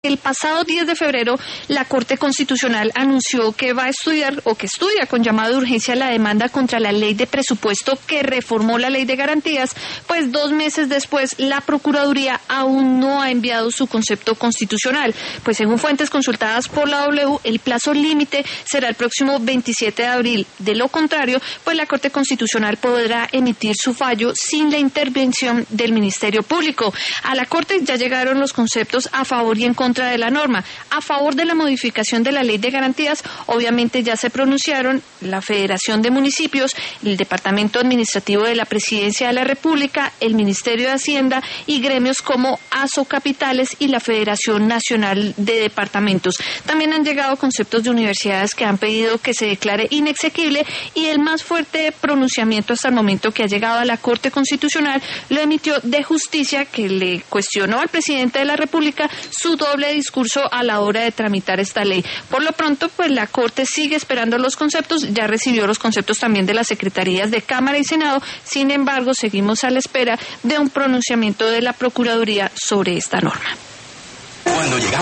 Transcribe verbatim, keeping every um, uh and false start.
el pasado diez de febrero la Corte Constitucional anunció que va a estudiar o que estudia con llamado de urgencia la demanda contra la ley de presupuesto que reformó la ley de garantías, pues dos meses después la Procuraduría aún no ha enviado su concepto constitucional. Pues según fuentes consultadas por la W, el plazo límite será el próximo veintisiete de abril. De lo contrario, pues la Corte Constitucional podrá emitir su fallo sin la intervención del Ministerio Público. A la Corte ya llegaron los conceptos a favor y en contra de la norma. A favor de la modificación de la ley de garantías, obviamente ya se pronunciaron la Federación de Municipios, el Departamento Administrativo de la Presidencia de la República, el Ministerio de Hacienda y gremios como Asocapitales y la Federación Nacional de Departamentos. También han llegado conceptos de universidades que han pedido que se declare inexequible, y el más fuerte pronunciamiento hasta el momento que ha llegado a la Corte Constitucional lo emitió de Justicia, que le cuestionó al presidente de la República su doble discurso a la hora de tramitar esta ley. Por lo pronto, pues la Corte sigue esperando los conceptos, ya recibió los conceptos también de las secretarías de Cámara y Senado. Sin embargo, seguimos a la espera de un pronunciamiento de la Procuraduría sobre esta norma. Cuando llegamos